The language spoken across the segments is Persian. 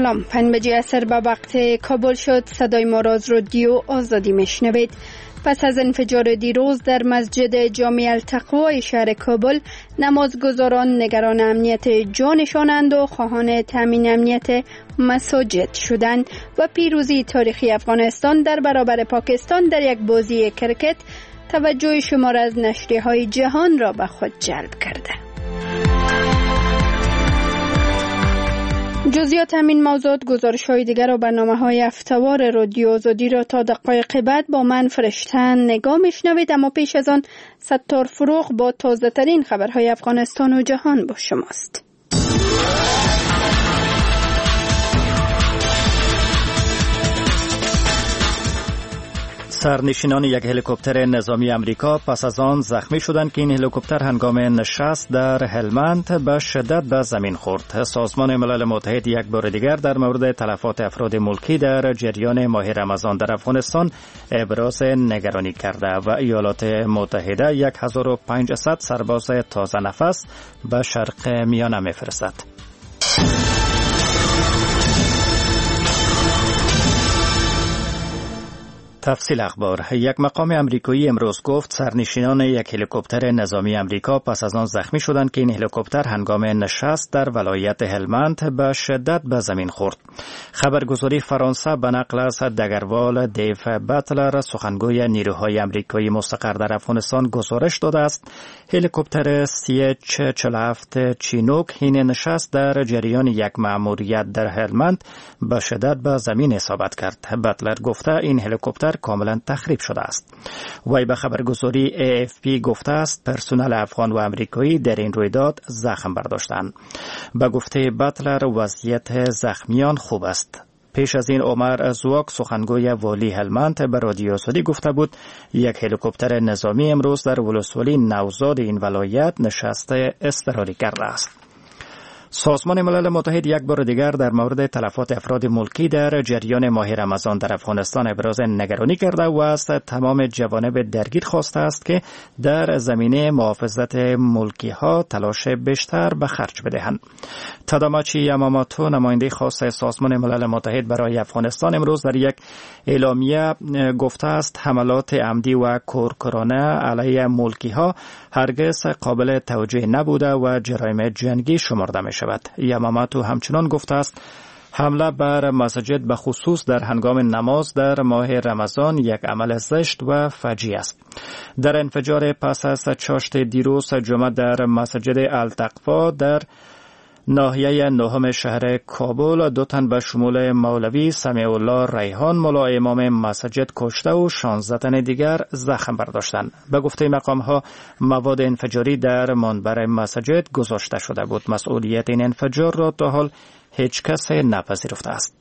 سلام، 5 عصر به وقت کابل شد. صدای ما را از رادیو آزادی میشنوید. پس از انفجار دیروز در مسجد جامع التقوی شهر کابل، نمازگزاران نگران امنیت جانشانند و خواهان تامین امنیت مساجد شدند و پیروزی تاریخی افغانستان در برابر پاکستان در یک بازی کرکت توجه شمار از نشریه‌های جهان را به خود جلب کرده. جزئیات همین موضوعات، گزارش‌های دیگر و برنامه‌های هفته‌وار رادیو آزادی را تا دقایق بعد با من فرشتن نگاه می‌شنوید. اما پیش از آن ستار فروغ با تازه‌ترین خبرهای افغانستان و جهان با شماست. سرنشینان یک هلیکوپتر نظامی امریکا پس از آن زخمی شدند که این هلیکوپتر هنگام نشست در هلمند به شدت به زمین خورد. سازمان ملل متحد یک بار دیگر در مورد تلفات افراد ملکی در جریان ماه رمضان در افغانستان ابراز نگرانی کرده و ایالات متحده 1500 سرباز تازه نفس به شرق میانه می‌فرستد. تفصیل اخبار. یک مقام امریکایی امروز گفت سرنشینان یک هلیکوپتر نظامی امریکا پس از آن زخمی شدند که این هلیکوپتر هنگام نشست در ولایت هلمند به شدت به زمین خورد. خبرگزاری فرانسه به نقل از دگروال دیو باتلر، سخنگوی نیروهای امریکایی مستقر در افغانستان، گزارش داده است هلیکوپتر CH-47 چینوک حین نشست در جریان یک مأموریت در هلمند به شدت به زمین اصابت کرد. باتلر گفته این هلیکوپتر کاملا تخریب شده است. وی به خبرگزاری AFP گفته است پرسنل افغان و امریکایی در این رویداد زخم برداشتند. به گفته باتلر وضعیت زخمیان خوب است. پیش از این عمر زواک، سخنگوی والی هلمند، به رادیو آزادی گفته بود یک هلیکوپتر نظامی امروز در ولسوالی نوزاد این ولایت نشست اضطراری کرده است. سازمان ملل متحد یک بار دیگر در مورد تلفات افراد ملکی در جریان ماه رمضان در افغانستان ابراز نگرانی کرده و از تمام جوانب درگیر خواسته است که در زمینه محافظت ملکی ها تلاش بیشتر به خرج بدهند. تاداماچی یاماماتو، نماینده خاص سازمان ملل متحد برای افغانستان، امروز در یک اعلامیه گفته است حملات عمدی و کورکورانه علیه ملکی ها هرگز قابل توجیه نبوده و جرایم جنگی شمرده می شود. یاماماتو همچنان گفته است حمله بر مساجد به خصوص در هنگام نماز در ماه رمضان یک عمل زشت و فجیع است. در انفجار پس از چاشت دیروز جمعه در مسجد التقوا در ناحیه نهم شهر کابل، 2 تن به شمول مولوی سمیع الله ریحان ملا امام مسجد کشته و 16 تن دیگر زخم برداشتند. به گفته مقام ها مواد انفجاری در منبر مسجد گذاشته شده بود. مسئولیت این انفجار را تا حال هیچ کس نپذیرفته است.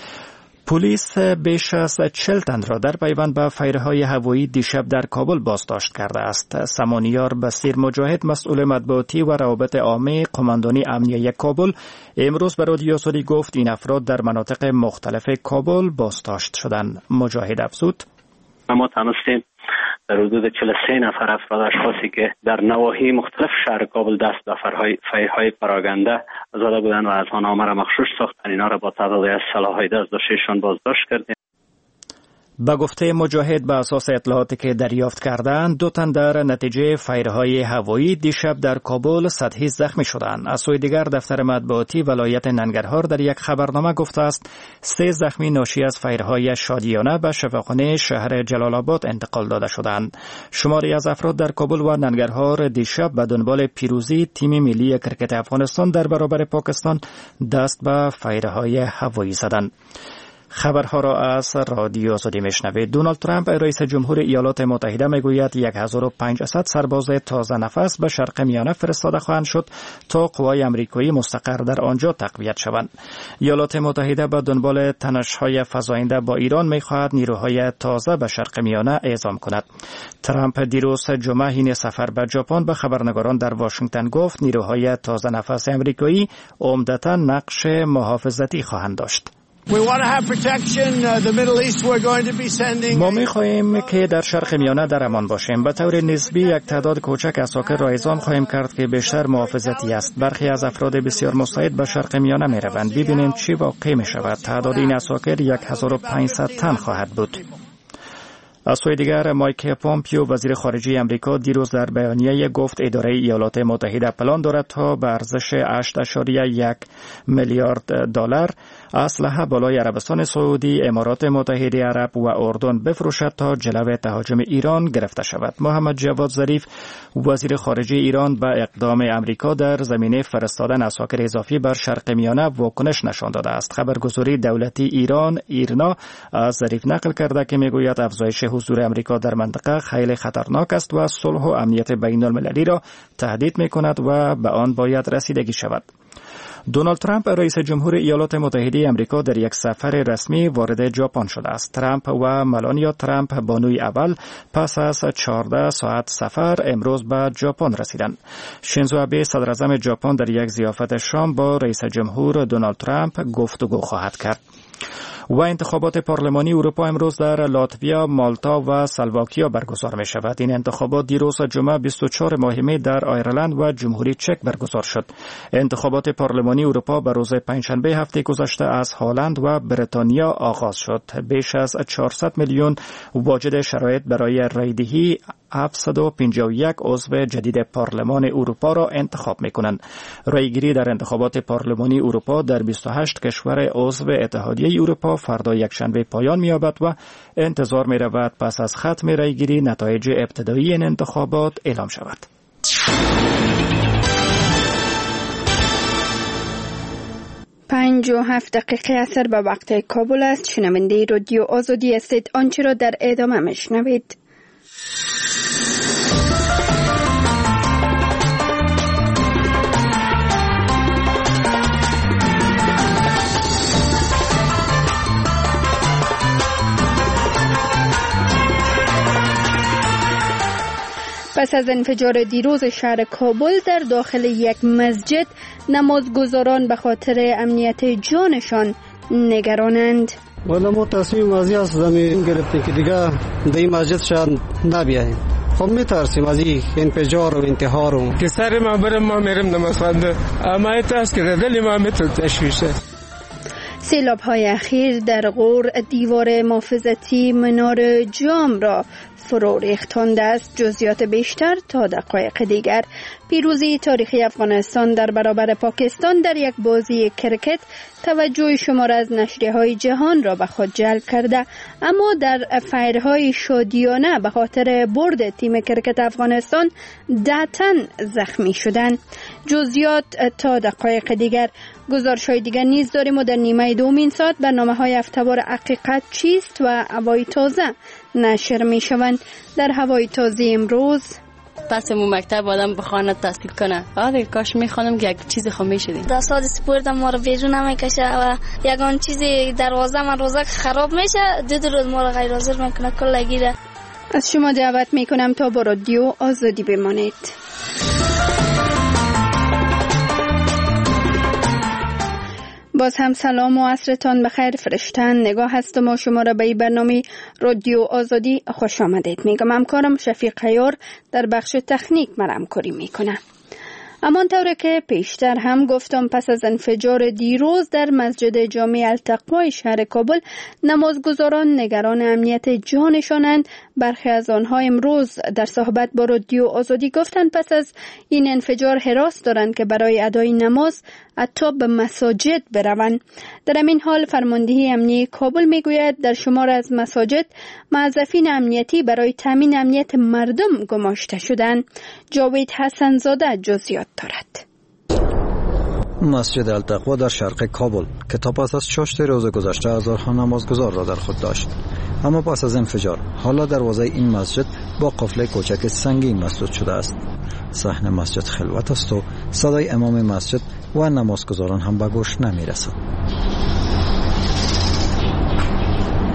پلیس بیش از 40 تن را در پیوند به فایرهای هوایی دیشب در کابل بازداشت کرده است. سمانیار بصیر مجاهد، مسئول مطبوعاتی و روابط عامه قماندانی امنیه کابل، امروز به رادیو آزادی گفت این افراد در مناطق مختلف کابل بازداشت شدند. مجاهد افزود ما تونستیم در حدود 43 نفر اشخاصی که در نواحی مختلف شهر کابل دست به فایرهای پراگنده زده بودند و از آن نامه را مغشوش ساختند، اینا را با تعدادی از سلاح‌های دستشان بازداشت کردیم. به گفته مجاهد به اساس اطلاعاتی که دریافت کردند 2 تن در نتیجه فایرهای هوایی دیشب در کابل سطحی زخمی شدند. از سوی دیگر دفتر مطبوعاتی ولایت ننگرهار در یک خبرنامه گفته است 3 زخمی ناشی از فایرهای شادیانه به شفاخانه شهر جلال آباد انتقال داده شدند. شماری از افراد در کابل و ننگرهار دیشب به دنبال پیروزی تیم ملی کرکت افغانستان در برابر پاکستان دست به فایرهای هوایی زدند. خبرها را از رادیو آزادی میشنوید. دونالد ترامپ رئیس جمهور ایالات متحده میگوید 1500 سرباز تازه نفس به شرق میانه فرستاده خواهند شد تا قوای امریکایی مستقر در آنجا تقویت شوند. ایالات متحده به دنبال تنش‌های فزاینده با ایران میخواهد نیروهای تازه به شرق میانه اعزام کند. ترامپ دیروز جمعه حین سفر به ژاپن به خبرنگاران در واشنگتن گفت نیروهای تازه نفس امریکایی عمدتاً نقش محافظتی خواهند داشت. ما می‌خواهیم که در شرق میانه در امان باشیم. به طور نسبی یک تعداد کوچک اساکر را اعزام خواهیم کرد که بیشتر محافظتی است. برخی از افراد بسیار مستعد به شرق میانه می‌روند. ببینیم چی واقع می‌شود. تعداد این اساکر 1500 تن خواهد بود. از سوی دیگر مایک پومپیو وزیر خارجه امریکا دیروز در بیانیه گفت اداره ایالات متحده پلان دارد تا به ارزش 8.1 میلیارد دلار اسلحه بالای عربستان سعودی، امارات متحده عرب و اردن بفروشد تا جلو تهاجم ایران گرفته شود. محمد جواد ظریف وزیر خارجه ایران به اقدام امریکا در زمینه فرستادن اساکر اضافی بر شرق میانه واکنش نشان داده است. خبرگزاری دولتی ایران ایرنا از ظریف نقل کرده که میگوید افزایش حضور امریکا در منطقه خیلی خطرناک است و صلح و امنیت بین المللی را تهدید می‌کند و به آن باید رسیدگی شود. دونالد ترامپ رئیس جمهور ایالات متحده آمریکا در یک سفر رسمی وارد ژاپن شده است. ترامپ و ملانیا ترامپ بانوی اول پس از 14 ساعت سفر امروز به ژاپن رسیدند. شینزو آبه صدر اعظم ژاپن در یک ضیافت شام با رئیس جمهور دونالد ترامپ گفتگو خواهد کرد. و انتخابات پارلمانی اروپا امروز در لاتویا، مالتا و سلواکیا برگزار می شود. این انتخابات دیروز جمعه 24 ماه می در آیرلند و جمهوری چک برگزار شد. انتخابات پارلمانی اروپا به روز پنجشنبه هفته گذشته از هلند و بریتانیا آغاز شد. بیش از 400 میلیون واجد شرایط برای رایدهی 751 عضو جدید پارلمان اروپا را انتخاب می کنند. رایگیری در انتخابات پارلمانی اروپا در 28 کشور عضو اتحادیه اروپا فردا یکشنبه پایان می‌یابد و انتظار می‌رود پس از ختم رایگیری نتایج ابتدایی این انتخابات اعلام شود. 5:07 عصر به وقت کابل است. شنونده رادیو آزادی هستید. آنچه را در ادامه میشنوید. پس از انفجار دیروز شهر کابل در داخل یک مسجد، نمازگزاران به خاطر امنیت جانشان نگرانند. والا ما تصمیم از این زمین گرفتیم که دیگه در این مسجد شاید نبیاییم. خب میترسیم از این انفجار و انتحار و که سر ما برم ما میرم نماز خوانده، اما ایتاست که دل ما میتون تشویشه. سیلاب های اخیر در غور دیوار محافظتی منار جام را فرو ریختانده است. جزئیات بیشتر تا دقایق دیگر. پیروزی تاریخی افغانستان در برابر پاکستان در یک بازی کرکت توجه شمار از نشریه‌های جهان را به خود جلب کرده، اما در فیرهای شادیانه به خاطر برد تیم کرکت افغانستان 10 تن زخمی شدند. جزئیات تا دقایق دیگر. گزارش‌های دیگر نیز داریم و در نیمه دومین ساعت برنامه‌های هفته‌وار حقیقت چیست و هوای تازه نشر می‌شوند. در هوای تازه امروز پس مو مکتب آدم بخوانه تحصیل کنه. آره کاش میخوانم که یک چیز خمی شدیم. در سال سپورت ما رو بیرون نمیکشه و یگان چیزی دروازه من روزک خراب میشه، دو روز ما رو غیر حاضر میکنه کل گیره. از شما دعوت میکنم تا با رادیو آزادی بمانید. باز هم سلام و عصرتان بخیر. فرشتن نگاه هستم و شما را به این برنامه رادیو آزادی خوش آمدید میگم. همکارم شفیق عیار در بخش تکنیک من همکاری میکنه. اما طوری که پیشتر هم گفتم، پس از انفجار دیروز در مسجد جامع التقوای شهر کابل، نمازگزاران نگران امنیت جانشانند. برخی از آنها امروز در صحبت با رادیو آزادی گفتند پس از این انفجار حراس دارند که برای ادای نماز حتی به مساجد بروند. در همین حال فرماندهی امنیتی کابل میگوید در شمار از مساجد موظفین امنیتی برای تامین امنیت مردم گماشته شدند. جاوید حسن زاده جزئیات دارد. مسجد التقوا در شرق کابل که تا پس از 6 روز گذشته هزارها نمازگزار را در خود داشت، اما پس از انفجار حالا دروازه این مسجد با قفل کوچک سنگی مسدود شده است. صحن مسجد خلوت است و صدای امام مسجد و نمازگزاران هم به گوش نمی رسد.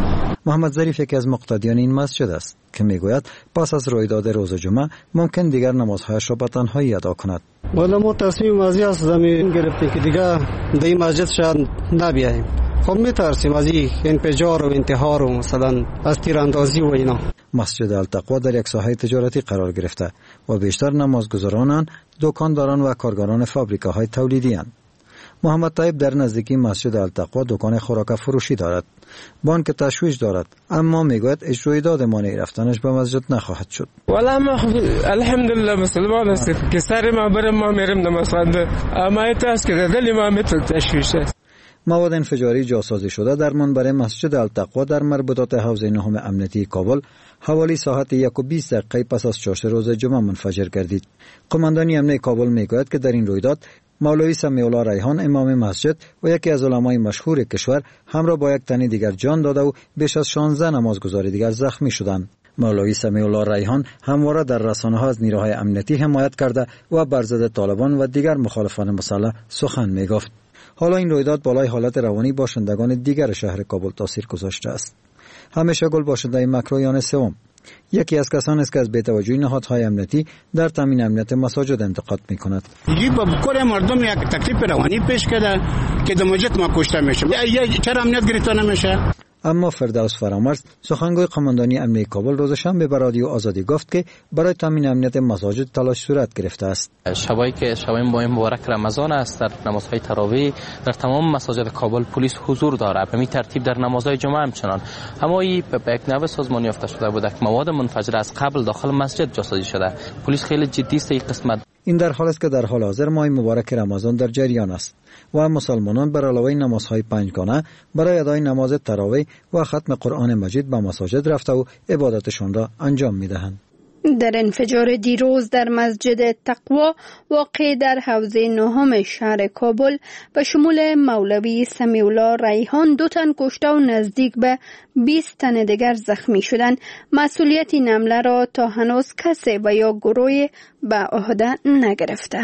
محمد ظریف یکی از مقتدیان این مسجد است که میگوید پس از رویداد روز جمعه ممکن دیگر نمازهایش را به تنهایی ادا کند. والا ما تصمیم ماضی از زمین گرفتیم که دیگه در این مسجد شاید نبیاییم. خب میترسیم از این انفجار و انتحار و مثلا از تیراندازی و اینا. مسجد التقوا در یک ساحه تجارتی قرار گرفته و بیشتر نمازگزاران دکانداران و کارگران فابریکاهای تولیدی اند. محمد طیب در نزدیکی مسجد التقوا دکان خوراک فروشی دارد. با آنکه تشویش دارد اما میگوید اجرای داد مانع رفتنش به مسجد نخواهد شد. والا ما الحمدلله مسلمان هستیم که سر ما برم ما میرم نماز خوانده، اما ایتاست که دل ما تشویش است. مواد انفجاری جاسازی شده در منبر مسجد التقوا در مربوطات حوزه نهم امنیتی کابل حوالی ساعت 1:20 پس از چاشت روز جمعه منفجر گردید. قماندانی امنیتی کابل میگوید که در این رویداد مولوی سمیع الله ریحان امام مسجد و یکی از علمای مشهور کشور همراه با یک تن دیگر جان داده و بیش از 16 نمازگزار دیگر زخمی شدند. مولوی سمیع الله ریحان همواره در رسانه‌ها از نیروهای امنیتی حمایت کرده و بر ضد طالبان و دیگر مخالفان مسلح سخن میگفت. حالا این رویداد بالای حالت روانی باشندگان دیگر شهر کابل تاثیر گذاشته است. همیشه گل باشنده مکرویان سوم یکی از کسانی است که از بی‌توجهی نهادهای امنیتی در تامین امنیت مساجد انتقاد می‌کند. دیگه با کل مردم یک تکلیف روانی پیش کرده که در مسجد ما کشته میشه. چرا امنیت گرفته نمیشه؟ اما فردوس فرامرز سخنگوی قماندانی امنیتی کابل روز شنبه به رادیو آزادی گفت که برای تامین امنیت مساجد تلاش صورت گرفته است. شبایی که شب ماه مبارک رمضان است در نمازهای تراویح در تمام مساجد کابل پلیس حضور دارد. به این ترتیب در نمازهای جمعه همچنان. اما این به یک نوع سازمانی یافته شده بود که مواد منفجره از قبل داخل مسجد جاسازی شده. پلیس خیلی جدی است این قسمت. این در حالی است که در حال حاضر ماه مبارک رمضان در جریان است و مسلمانان بر علاوه نمازهای پنجگانه برای ادای نماز تراویح و ختم قرآن مجید به مساجد رفته و عبادتشان را انجام می‌دهند. در انفجار دیروز در مسجد تقوا واقع در حوزه نهم شهر کابل به شمول مولوی سمیع الله ریحان 2 تن کشته و نزدیک به 20 تن دیگر زخمی شدند. مسئولیت این حمله را تا هنوز کسی و یا گروهی به عهده نگرفته.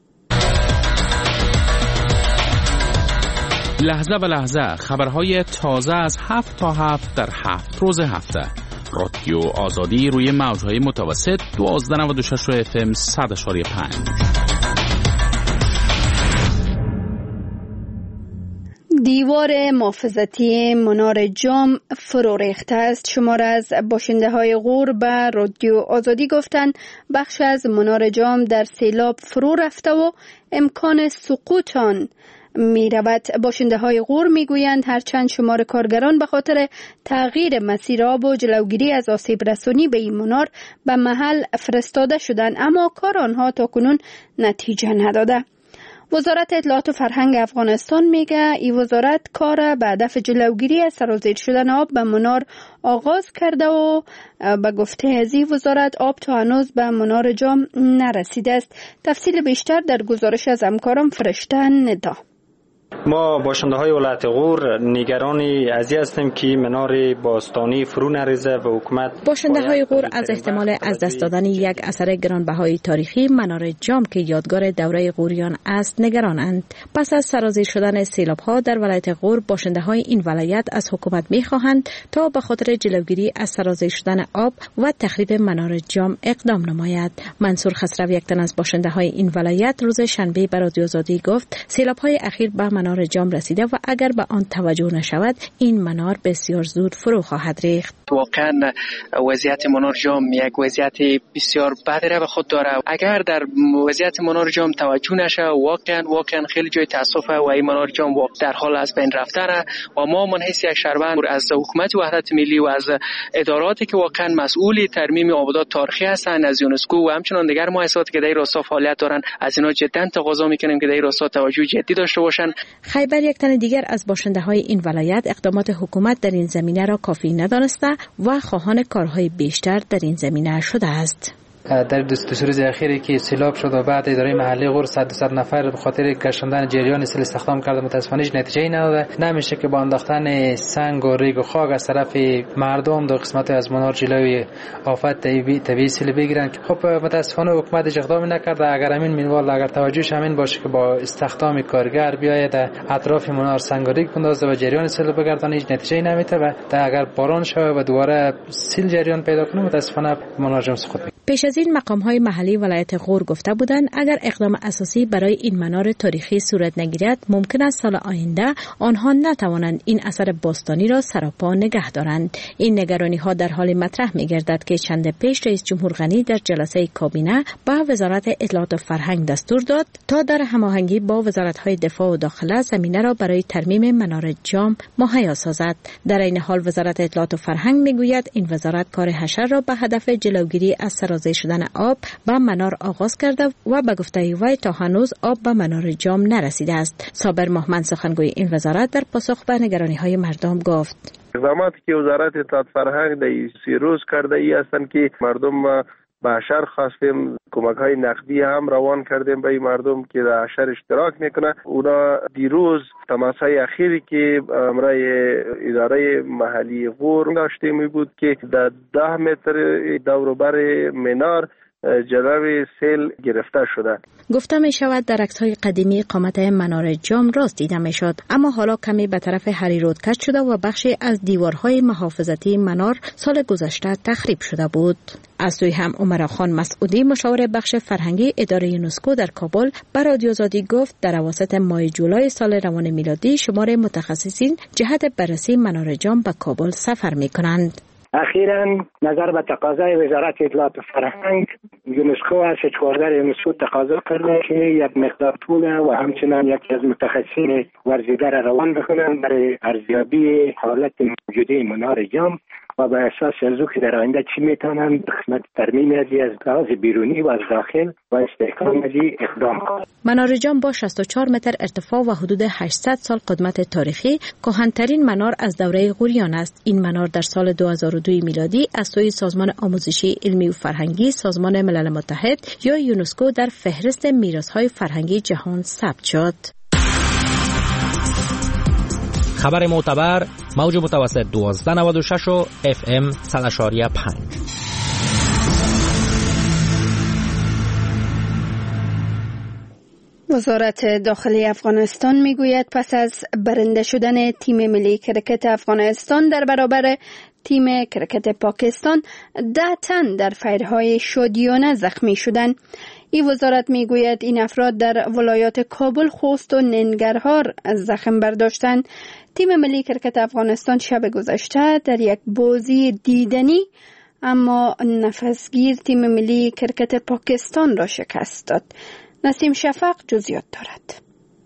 لحظه به لحظه خبرهای تازه از 7 تا 7 در 7 روز هفته. رادیو آزادی روی موجهای متوسط 1296 FM 100.5. دیوار محافظتی منار جام فرو ریخته است. شمار از باشنده های غور به رادیو آزادی گفتند بخش از منار جام در سیلاب فرو رفته و امکان سقوط آن می رود. باشنده های غور می گویند هرچند شمار کارگران به خاطر تغییر مسیر آب و جلوگیری از آسیب رسانی به این منار به محل فرستاده شدند اما کار آنها تاکنون نتیجه نداده. وزارت اطلاعات و فرهنگ افغانستان میگه این وزارت کار به هدف جلوگیری از سرازیر شدن آب به منار آغاز کرده و به گفته از این وزارت آب تا هنوز به منار جام نرسیده است. تفصیل بیشتر در گزارش از همکارم فرشته ندا. ما باشنده های ولایت غور نگرانی از این هستیم که منار باستانی فرو نریزه و حکومت. باشنده های غور از احتمال از دست دادن یک اثر گرانبهای تاریخی منار جام که یادگار دوره غوریان است نگرانند. پس از سرازیر شدن سیلاب ها در ولایت غور باشنده های این ولایت از حکومت می خواهند تا به خاطر جلوگیری از سرازیر شدن آب و تخریب منار جام اقدام نماید. منصور خسروی یک تن از باشنده های این ولایت روز شنبه به رادیو آزادی گفت سیلاب های اخیر به منار جام رسیده و اگر به آن توجه نشود این منار بسیار زود فرو خواهد ریخت. واقعا وضعیت منار جام یک وضعیت بسیار بد را به خود داره. اگر در وضعیت منار جام توجه نشه واقعا خیلی جای تاسفه و این منار جام در حال از بین رفتن و ما من حیث یک شهروند از حکومت وحدت ملی و از اداراتی که واقعا مسئول ترمیم آبادات تاریخی هستند از یونسکو و همچنان دیگر مؤسساتی که در این راستا فعالیت دارند از اینا جدا تقاضا میکنیم که در این راستا توجه جدی داشته باشند. خیبر یک تن دیگر از باشنده های این ولایت اقدامات حکومت در این زمینه را کافی ندانسته و خواهان کارهای بیشتر در این زمینه شده است. در دستور اخیری که سیلاب شد و بعد اداره محلی غور 100 نفر به خاطر کشاندن جریان سیل استخدام کرده، متاسفانه نتیجه‌ای نداده. نمیشه که با انداختن سنگ و ریگ و خاک از طرف مردم دو قسمت از منار جلوی آفت طبیعی سیل بگیرن. خب متاسفانه حکومت اقدامی نکرده. اگر همین منوال اگر توجهش همین باشه که با استخدام کارگر بیاید اطراف منار سنگ و ریگ بندازه و جریان سیل بگردانه، هیچ نتیجه‌ای نمیده و اگر باران شوه و دوباره سیل جریان پیدا کنه متاسفانه منار جام سقوط می‌کنه. پیش از این مقام‌های محلی ولایت غور گفته بودند اگر اقدام اساسی برای این منار تاریخی صورت نگیرد ممکن است سال آینده آنها نتوانند این اثر باستانی را سراپا نگه دارند. این نگرانی‌ها در حال مطرح می‌گردد که چند پیش رئیس جمهور غنی در جلسه کابینه با وزارت اطلاعات و فرهنگ دستور داد تا در هماهنگی با وزارت‌های دفاع و داخله زمینه را برای ترمیم منار جام مهیا سازد. در این حال وزارت اطلاعات و فرهنگ می‌گوید این وزارت کار حشر را به هدف جلوگیری از سرازیر شدن آب به منار آغاز کرده و به گفته وی تا هنوز آب به منار جام نرسیده است. صابر محمد سخنگوی این وزارت در پاسخ به نگرانی‌های مردم گفت: اقداماتی که وزارت اطلاعات فرهنگ در 3 روز کرده ای هستند که مردم به حشر خواستیم، کمک‌های نقدی هم روان کردیم به مردم که در حشر اشتراک میکنه. اونا دیروز تماس‌های اخیری که امرای اداره محلی غور داشته می بود که در 10 متر دوروبر منار جلوی سیل گرفته شده. گفته می شود در عکس‌های قدیمی قامت منار جام راست دیده می شد، اما حالا کمی به طرف هریرود کج شده و بخشی از دیوارهای محافظتی منار سال گذشته تخریب شده بود. از سوی هم عمر خان مسعودی مشاور بخش فرهنگی اداره یونسکو در کابل به رادیو آزادی گفت در اواسط ماه جولای سال روان میلادی شمار متخصصین جهت بررسی منار جام به کابل سفر می کنند. اخیراً نظر به تقاضای وزارت اطلاعات و فرهنگ یونسکو از هچکاردار یونسکو تقاضا کرده که یک مقدار پول و همچنان یکی از متخصصین ورزیده را روان بکنند برای ارزیابی حالت موجوده منار جام و به اساس از او که در آینده چی میتونند قسمت ترمیم از لحاظ بیرونی و از داخل و استحکام از اقدام کنند. منار جام با 64 متر ارتفاع و حدود 800 سال قدمت تاریخی کهن‌ترین منار از دوره غوریان است. این منار در سال 2002 میلادی از سوی سازمان آموزشی علمی و فرهنگی سازمان ملل متحد یا یونسکو در فهرست میراث‌های فرهنگی جهان ثبت شد. خبر معتبر موج متوسط 1296 و FM 100.5. وزارت داخلی افغانستان میگوید پس از برنده شدن تیم ملی کرکت افغانستان در برابر تیم کرکت پاکستان 10 تن در فیرهای شادیانه زخمی شدند. این وزارت میگوید این افراد در ولایات کابل، خوست و ننگرهار زخم برداشتند. تیم ملی کرکت افغانستان شب گذشته در یک بازی دیدنی اما نفسگیر تیم ملی کرکت پاکستان را شکست داد. نسیم شفق جزئیات دارد.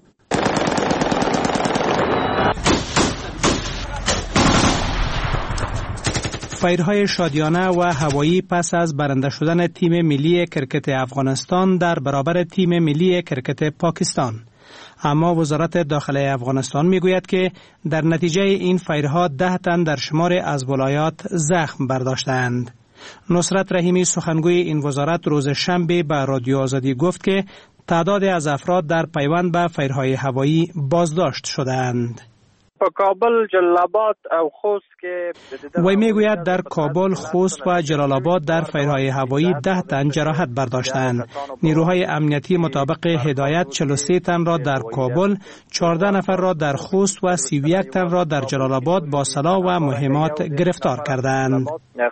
فیرهای شادیانه و هوایی پس از برنده شدن تیم ملی کرکت افغانستان در برابر تیم ملی کرکت پاکستان. اما وزارت داخلی افغانستان میگوید که در نتیجه این فیرها 10 تن در شمار از ولایات زخم برداشتند. نصرت رحیمی سخنگوی این وزارت روز شنبه به رادیو آزادی گفت که تعدادی از افراد در پیوند به فیرهای هوایی بازداشت شدند. کابل، جلال آباد و خوست که وی میگوید در کابل، خوست و جلال آباد در فیرهای هوایی 10 تن جراحت برداشتند. نیروهای امنیتی مطابق هدایت 43 تن را در کابل، 14 نفر را در خوست و 31 تن را در جلال آباد با سلاح و مهمات گرفتار کردند.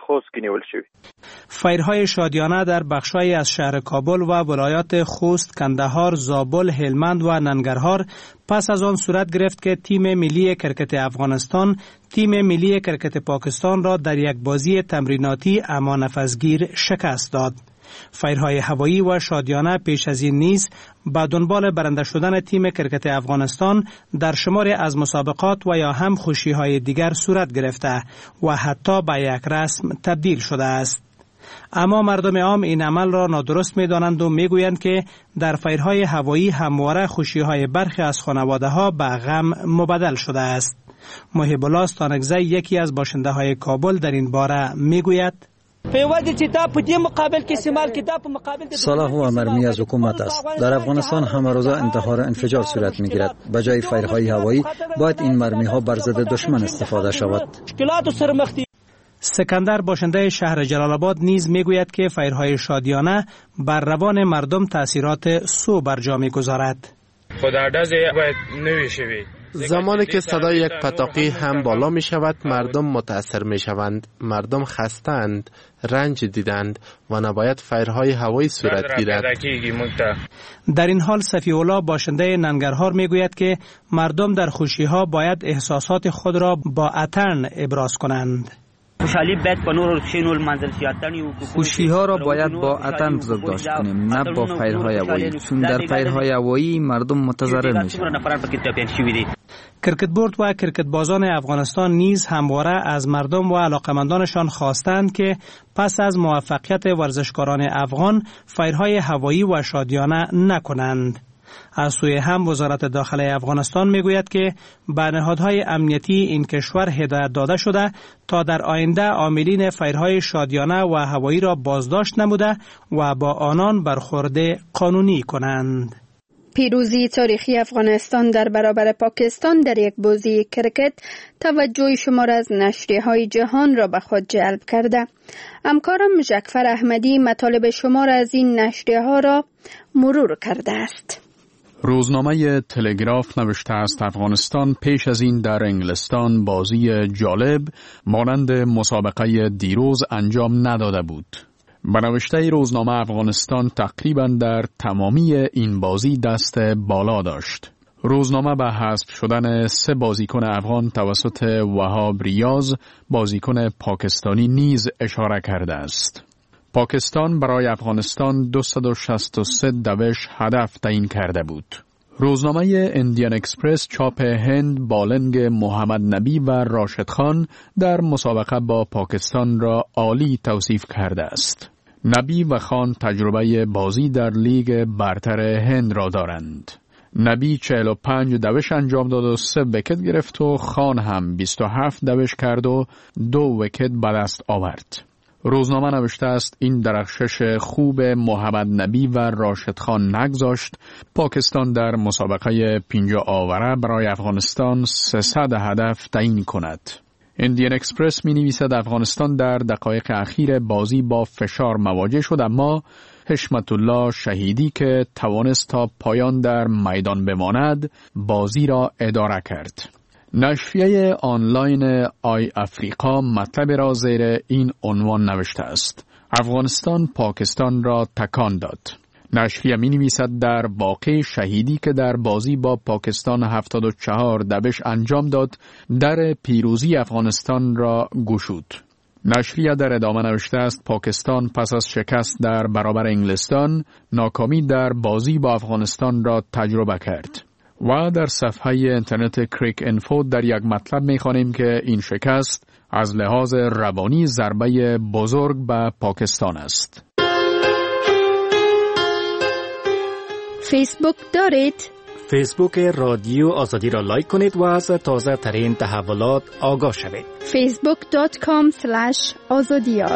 فیرهای شادیانه در بخش‌هایی از شهر کابل و ولایات خوست، کندهار، زابل، هلمند و ننگرهار پس از آن صورت گرفت که تیم ملی کرکت افغانستان تیم ملی کرکت پاکستان را در یک بازی تمریناتی اما نفسگیر شکست داد. فیرهای هوایی و شادیانه پیش از این نیز به دنبال برنده شدن تیم کرکت افغانستان در شمار از مسابقات و یا هم خوشی‌های دیگر صورت گرفته و حتی به یک رسم تبدیل شده است. اما مردم عام این عمل را نادرست می‌دانند و می‌گویند که در فیرهای هوایی همواره خوشی‌های برخی از خانواده‌ها به غم مبدل شده است. محب الله ستانکزی یکی از باشنده‌های کابل در این باره می‌گوید: سلاح و مرمی از حکومت است. در افغانستان همه روزه انتحار انفجار صورت میگیرد. به جای فایرهای هوایی باید این مرمی ها بر ضد دشمن استفاده شود. سکندر باشنده شهر جلال آباد نیز میگوید که فایرهای شادیانه بر روان مردم تاثیرات سو بر جا میگذارد. زمانی که صدای یک پتاقی هم بالا می شود مردم متاثر می شوند. مردم خستند، رنج دیدند و نباید فایرهای هوایی صورت گیرد. در این حال صفی الله باشنده ننگرهار می گوید که مردم در خوشی‌ها باید احساسات خود را با عطن ابراز کنند. خوشی‌ها را باید با عطن بزرگداشت کنیم، نه با فایرهای هوایی، چون در فایرهای هوایی مردم متضرر میشوند. کرکت بورد و کرکت بازان افغانستان نیز همواره از مردم و علاقمندانشان خواستند که پس از موفقیت ورزشکاران افغان فایرهای هوایی و شادیانه نکنند. از سوی هم وزارت داخله افغانستان میگوید که به نهادهای امنیتی این کشور هدایت داده شده تا در آینده عاملین فایرهای شادیانه و هوایی را بازداشت نموده و با آنان برخورد قانونی کنند. پیروزی تاریخی افغانستان در برابر پاکستان در یک بازی کرکت توجه شمار از نشریه‌های جهان را به خود جلب کرده. همکارم ژکفر احمدی مطالب شمار از این نشریه‌ها را مرور کرده است. روزنامه تلگراف نوشته است افغانستان پیش از این در انگلستان بازی جالب مانند مسابقه دیروز انجام نداده بود. به نوشته روزنامه افغانستان تقریبا در تمامی این بازی دست بالا داشت. روزنامه به حذف شدن 3 بازیکن افغان توسط وهاب ریاض بازیکن پاکستانی نیز اشاره کرده است. پاکستان برای افغانستان 263 دوش هدف تعیین کرده بود. روزنامه اندیان اکسپرس چاپ هند بالنگ محمد نبی و راشد خان در مسابقه با پاکستان را عالی توصیف کرده است. نبی و خان تجربه بازی در لیگ برتر هند را دارند. نبی 45 دوش انجام داد و 3 ویکت گرفت و خان هم 27 دوش کرد و 2 ویکت به دست آورد. روزنامه نوشته است این درخشش خوب محمد نبی و راشد خان نگذاشت پاکستان در مسابقه 50 آوره برای افغانستان 300 هدف تعیین کند. اندیان اکسپرس می نویسد افغانستان در دقایق اخیر بازی با فشار مواجه شد اما حشمت الله شهیدی که توانست تا پایان در میدان بماند بازی را اداره کرد. نشریه آنلاین آی افریقا مطلب را زیر این عنوان نوشته است: افغانستان پاکستان را تکان داد. نشریه می نویسد در واقع شهیدی که در بازی با پاکستان 74 دوش انجام داد در پیروزی افغانستان را گشود. نشریه در ادامه نوشته است پاکستان پس از شکست در برابر انگلستان ناکامی در بازی با افغانستان را تجربه کرد. و در صفحه اینترنت کریک انفو در یک مطلب می‌خوانیم که این شکست از لحاظ روانی ضربه بزرگ به پاکستان است. فیسبوک دارید؟ فیسبوک رادیو آزادی را لایک کنید و از تازه ترین تحولات آگاه شوید. facebook.com/azadiyar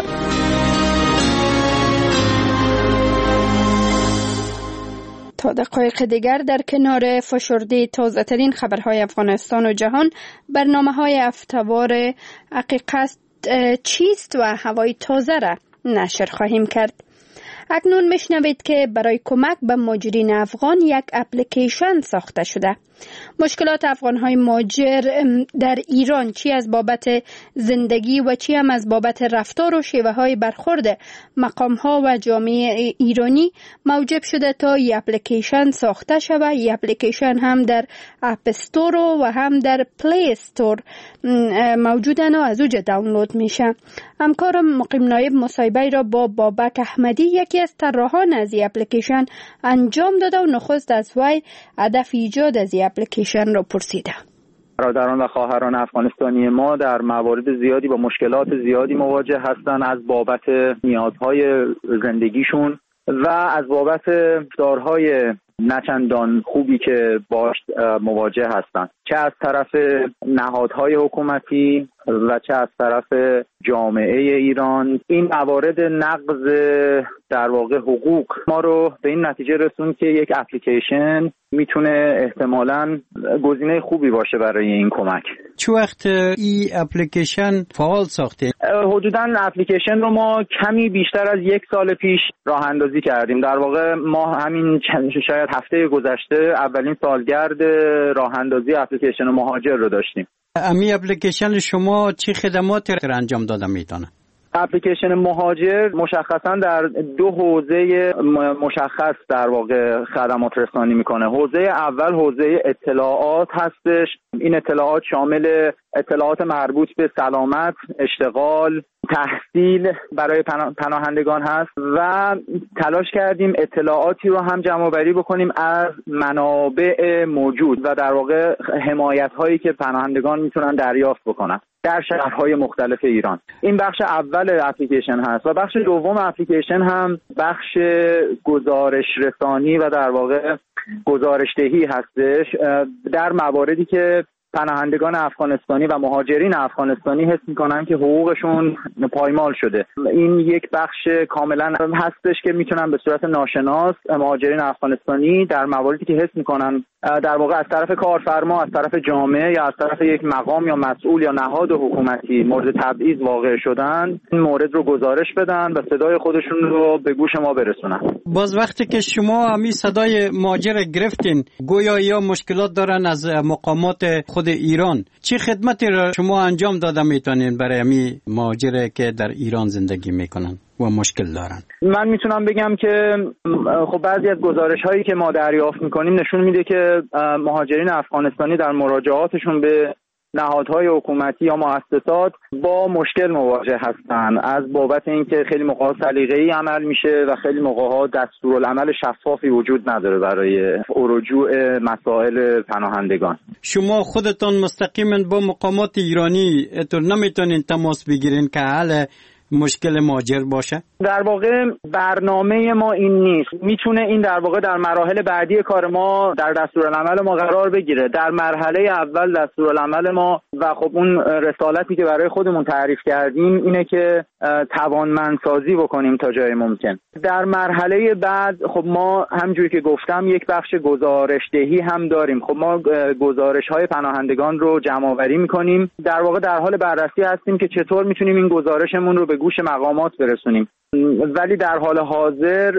تا دقایق دیگر در کنار فشرده تازه ترین خبرهای افغانستان و جهان برنامه‌های افتوار حقیقت چیست و هوای تازه را نشر خواهیم کرد. اکنون میشنوید که برای کمک به مهاجرین افغان یک اپلیکیشن ساخته شده. مشکلات افغان‌های مهاجر در ایران چی از بابت زندگی و چی هم از بابت رفتار و شیوه‌های برخورد مقام‌ها و جامعه ایرانی موجب شده تا این اپلیکیشن ساخته شود. این اپلیکیشن هم در اپ استور و هم در پلی استور موجودن و از اوجه دانلود میشه. همکارم مقیم نایب مصاحبه را با بابک احمدی یکی از طراحان از این اپلیکیشن انجام داده و نخست از وی هدف ایجاد از این اپلیکیشن را پرسیده. برادران و خواهران افغانستانی ما در موارد زیادی با مشکلات زیادی مواجه هستند از بابت نیازهای زندگیشون و از بابت رفتارهای نچندان خوبی که باش مواجه هستند. چه از طرف نهادهای حکومتی و چه از طرف جامعه ایران. این موارد نقض در واقع حقوق ما رو به این نتیجه رسوند که یک اپلیکیشن میتونه احتمالاً گزینه خوبی باشه برای این کمک. چه وقت این اپلیکیشن فعال ساخته؟ حدوداً اپلیکیشن رو ما کمی بیشتر از 1 سال پیش راه اندازی کردیم. در واقع ما همین شاید هفته گذشته اولین سالگرد راه اندازی اپلیکیشن مهاجر رو داشتیم. امی اپلیکیشن شما چه خدماتی را انجام داده میتونه؟ اپلیکیشن مهاجر مشخصا در 2 حوزه مشخص در واقع خدمات رسانی میکنه. حوزه اول حوزه اطلاعات هستش. این اطلاعات شامل اطلاعات مربوط به سلامت، اشتغال، تحصیل برای پناهندگان هست و تلاش کردیم اطلاعاتی رو هم جمع آوری بکنیم از منابع موجود و در واقع حمایت هایی که پناهندگان میتونن دریافت بکنن در شهرهای مختلف ایران. این بخش اول اپلیکیشن هست و بخش دوم اپلیکیشن هم بخش گزارش رسانی و در واقع گزارش دهی هستش در مواردی که پناهندگان افغانستانی و مهاجرین افغانستانی حس میکنن که حقوقشون پایمال شده. این یک بخش کاملا هستش که میتونن به صورت ناشناس مهاجرین افغانستانی در مواردی که حس میکنن در واقع از طرف کارفرما، از طرف جامعه یا از طرف یک مقام یا مسئول یا نهاد حکومتی مورد تبعیض واقع شدن، این مورد رو گزارش بدن و صدای خودشون رو به گوش ما برسونن. باز وقتی که شما همین صدای مهاجر گرفتین، گویا یا مشکلات دارن از مقامات خود ایران، چه خدمتی را شما انجام داده میتونین برای همین مهاجر که در ایران زندگی میکنن و مشکل دارن؟ من میتونم بگم که خب بعضی از گزارش هایی که ما دریافت میکنیم نشون میده که مهاجرین افغانستانی در مراجعاتشون به نهادهای حکومتی یا مؤسسات با مشکل مواجه هستن از بابت اینکه خیلی موقعا سلیقه‌ای عمل میشه و خیلی موقعا دستورالعمل شفافی وجود نداره برای رجوع مسائل پناهندگان. شما خودتان مستقیما با مقامات ایرانی نمیتونین تماس بگیرین که حل مشکل مهاجر باشه؟ در واقع برنامه ما این نیست. میتونه این در واقع در مراحل بعدی کار ما در دستورالعمل ما قرار بگیره. در مرحله اول دستورالعمل ما و خب اون رسالتی که برای خودمون تعریف کردیم اینه که توانمندسازی بکنیم تا جای ممکن. در مرحله بعد خب ما همونجوری که گفتم یک بخش گزارش دهی هم داریم. خب ما گزارش‌های پناهندگان رو جمع آوری می‌کنیم. در واقع در حال بررسی هستیم که چطور میتونیم این گزارشمون رو به گوش مقامات برسونیم. ولی در حال حاضر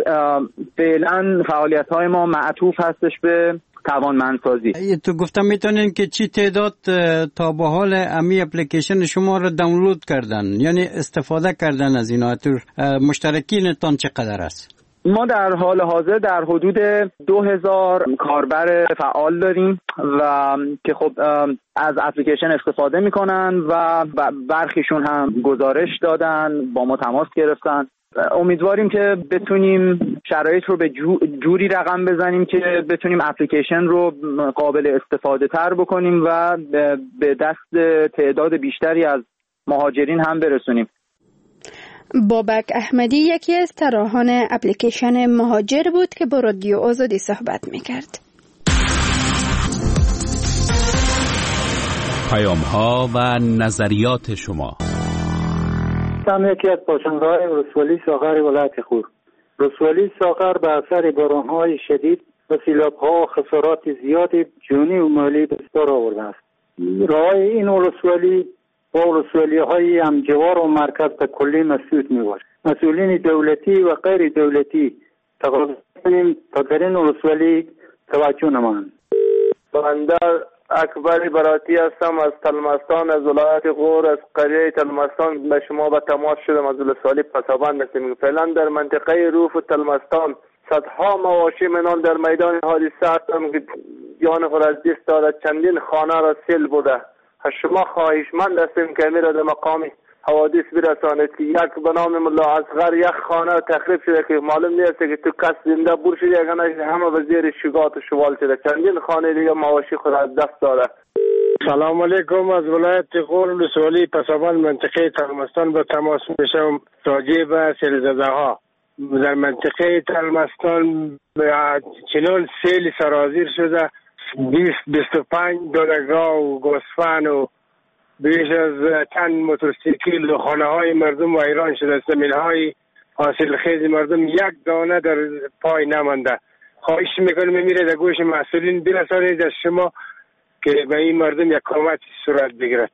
فعلا فعالیت‌های ما معطوف هستش به توانمندسازی. تو گفتم میتونین که چی تعداد تا به حال امی اپلیکیشن شما رو دانلود کردن، یعنی استفاده کردن از اینا، مشترکینتان چقدر است؟ ما در حال حاضر در حدود 2000 کاربر فعال داریم و که خب از اپلیکیشن استفاده میکنن و برخیشون هم گزارش دادن، با ما تماس گرفتن. امیدواریم که بتونیم شرایط رو به جوری رقم بزنیم که بتونیم اپلیکیشن رو قابل استفاده تر بکنیم و به دست تعداد بیشتری از مهاجرین هم برسونیم. بابک احمدی یکی از طراحان اپلیکیشن مهاجر بود که با رادیو آزادی صحبت میکرد. پیام‌ها و نظریات شما. من یکی از باشنده‌های رسولی ساغر ولایت خور. رسولی ساغر به اثر باران‌های شدید و سیلاب‌ها خسارات زیاد جانی و مالی به بار آورده است. راه این رسولی با رسولی‌های همجوار و مرکز به کلی مسئول می‌باشد. مسئولین دولتی و غیر دولتی تقاضا کنیم تا در این رسولی توجه نمایند. بندر اکبر براتی هستم از تلمستان، از ولایت غور، از قریه تلمستان به شما به تماس شدم از ولسوالی پسابند هستیم. فعلا در منطقه روف و تلمستان صدها مواشی منان در میدان حادثه هستم که جان خود از دست داده، چندین خانه را سیل بوده. از شما خواهشمند هستیم که امیر در مقام حوادث برسانید که یک به نام ملا اصغر یک خانه تخریب شده که معلوم نیست که تو کس زنده بور شده یا نه، همه وزیر شگات و شوال شده. چندین خانه دیگه مواشی خود از دست داده. سلام علیکم، از ولایت غور ولسوالی پسابان منطقه تلمستان با تماس میشم راجع به سیلزده ها. در منطقه تلمستان چنان سیل سرازیر شده، 20-25 دادگاه و گوسفند و بیش از چند موتورسیکل و خانه های مردم ویران شده. زمین های حاصل خیز مردم یک دانه در پای نمانده. خواهش میکنم میره در گوش مسئولین برسانید از شما که به این مردم یک کمک صورت بگیرد.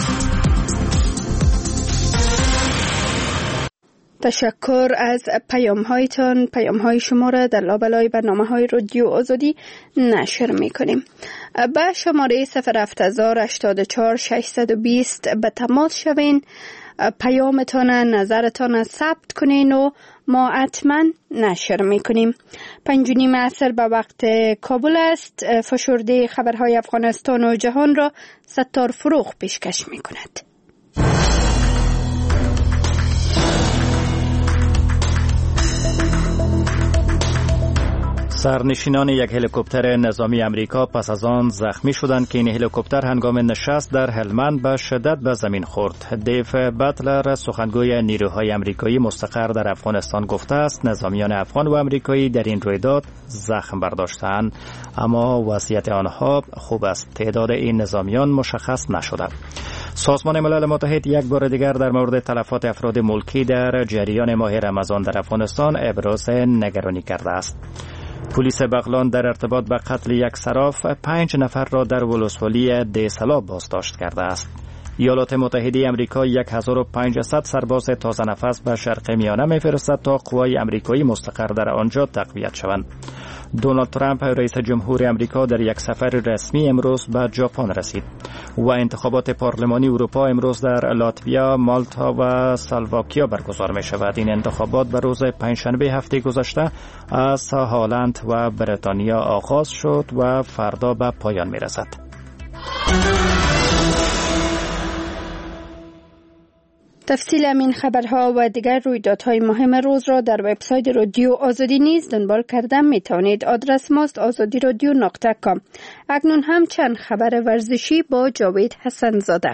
تشکر از پیام‌هایتان. پیام‌های شما را در لابلای برنامه‌های رادیو آزادی نشر می‌کنیم. به شماره 08084-620 به تماس شوین. پیامتان، نظرتان ثبت کنین و ما حتما نشر میکنیم. 5:30 عصر به وقت کابل است. فشرده خبرهای افغانستان و جهان را ستار فروغ پیشکش میکند. سرنشینان یک هلیکوپتر نظامی امریکا پس از آن زخمی شدند که این هلیکوپتر هنگام نشست در هلمند به شدت به زمین خورد. دیو باتلر، سخنگوی نیروهای امریکایی مستقر در افغانستان، گفته است نظامیان افغان و امریکایی در این رویداد زخم برداشتند، اما وضعیت آنها خوب است. تعداد این نظامیان مشخص نشده. سازمان ملل متحد یک بار دیگر در مورد تلفات افراد ملکی در جریان ماه رمضان در افغانستان ابراز نگرانی کرده است. پلیس بغلان در ارتباط به قتل یک صراف 5 نفر را در ولسوالی دیسلا بازداشت کرده است. ایالات متحده آمریکا 1500 سرباز تازه نفس به شرق میانه میفرستد تا قوای آمریکایی مستقر در آنجا تقویت شوند. دونالد ترامپ رئیس جمهور آمریکا در یک سفر رسمی امروز به ژاپن رسید و انتخابات پارلمانی اروپا امروز در لاتویا، مالتا و سلواکیا برگزار می شود. این انتخابات به روز پنجشنبه هفته گذشته از هالند و بریتانیا آغاز شد و فردا به پایان می رسد. تفصیل این خبرها و دیگر رویدادهای مهم روز را در وبسایت رادیو آزادی نیز دنبال کردن می توانید. آدرس ماست azadiradyo.com. اکنون هم چند خبر ورزشی با جاوید حسن زاده.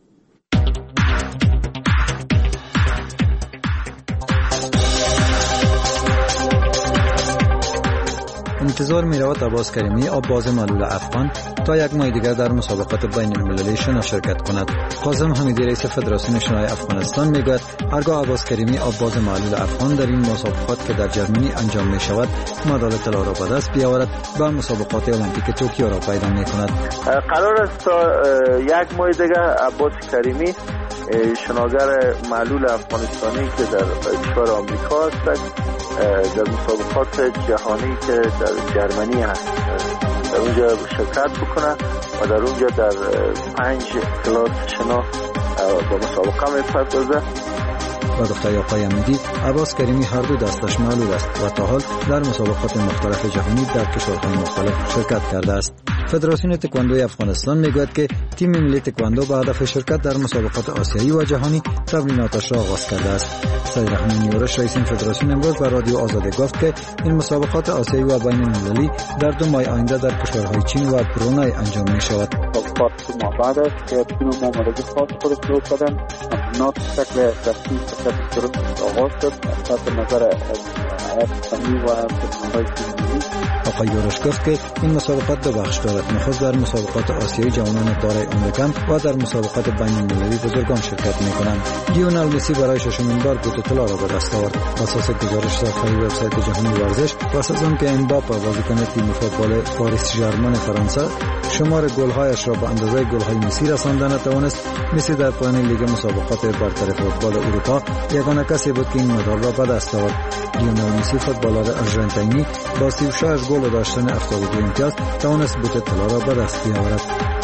انتظار می رود عباس کریمی آبباز معلول افغان تا یک ماه دیگر در مسابقات بین المللی شنا شرکت کند. قاسم حمیدی رئیس فدراسیون شنای افغانستان می گوید هرگاه عباس کریمی آبباز معلول افغان در این مسابقات که در جرمنی انجام می شود مدال طلا را به دست بیاورد و مسابقات المپیک توکیو را پیدا می کند. قرار است تا یک ماه دیگر عباس کریمی شناگر معلول افغانستانی که در کشور آمریکا است در مسابقات جهانی که در جرمنی هست در اونجا شرکت بکنه و در اونجا در 5 کلاس شنا با مسابقه می‌پردازه. و گفته آقای حمیدی عباس کریمی هر دو دستش معلول است و تا حال در مسابقات مختلف جهانی در کشورهای مختلف شرکت کرده است. فدراسیون تکواندوی افغانستان میگوید که تیم ملی تکواندو با هدف شرکت در مسابقات آسیایی و جهانی تمریناتش را آغاز کرده است. سید رحمان نیورش رئیس این فدراسیون امروز به رادیو آزادی گفت که این مسابقات آسیایی و بین المللی در 2 ماه آینده در کشورهای چین و برونای انجام می شود. مسابقات بعد است که تیم ممالک خاص خود شروع کردن تمرینات شکل رسمی آغاز شد تحت نظر هیئت فنی و تکنولوژی ملی. آقای یورش گفت که این مسابقات 2 بخش دارد. نخست در مسابقات آسیایی جوانان دارای عمر کم و در مسابقات بین المللی بزرگان شرکت می کنند. لیونل مسی برای 6مین بار بوت طلا را به دست آورد. اساس گزارش صفحه وبسایت جهانی ورزش پس از آنکه امباپه بازیکن تیم فوتبال پاریس ژرمن فرانسه شمار گل‌هایش را به اندازه گل‌های مسی رسانده نتوانست، مسی در پایان لیگ مسابقات برتر فوتبال اروپا یگانه کسی بود که این مدال را به دست آورد. لیونل مسی فوتبالر آرژانتینی با 36 گل و داشتن 72 امتیاز توانست بوت طلا را به دست بیاورد.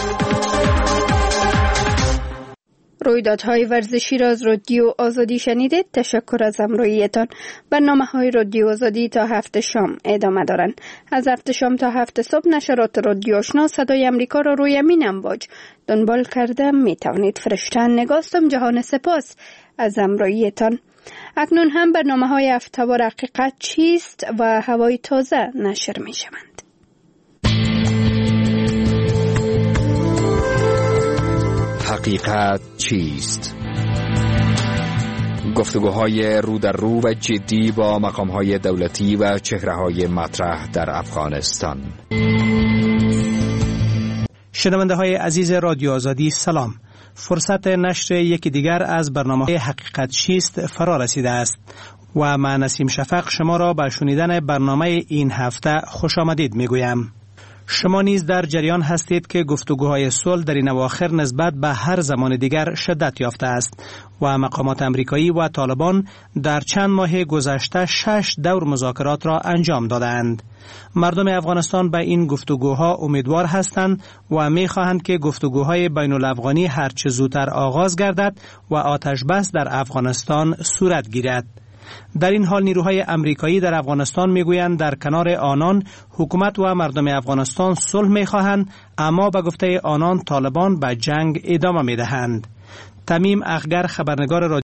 رویدادهای ورزشی را از رادیو آزادی شنیدید. تشکر از همراهیتان. برنامه‌های رادیو آزادی تا 7 شام ادامه دارند. از 7 شام تا 7 صبح نشرات رادیو آشنا صدای امریکا را روی امین امواج دنبال کرده می توانید. فرشتن نگاستم جهان سپاس از همراهیتان. اکنون هم برنامه‌های هفته‌وار حقیقت چیست و هوای تازه نشر می شوند. حقیقت چیست؟ گفتگوهای رو در رو و جدی با مقام‌های دولتی و چهره‌های مطرح در افغانستان. شنونده های عزیز رادیو آزادی سلام. فرصت نشر یکی دیگر از برنامه حقیقت چیست فرا رسیده است و من نسیم شفق شما را به شنیدن برنامه این هفته خوش آمدید می گویم. شما نیز در جریان هستید که گفتگوهای صلح در این اواخر نسبت به هر زمان دیگر شدت یافته است و مقامات امریکایی و طالبان در چند ماه گذشته 6 دور مذاکرات را انجام دادند. مردم افغانستان به این گفتگوها امیدوار هستند و می‌خواهند که گفتگوهای بین الافغانی هرچه زودتر آغاز گردد و آتش بس در افغانستان صورت گیرد. در این حال نیروهای امریکایی در افغانستان میگویند در کنار آنان حکومت و مردم افغانستان صلح میخواهند، اما به گفته آنان طالبان به جنگ ادامه میدهند. تمیم اخگر خبرنگار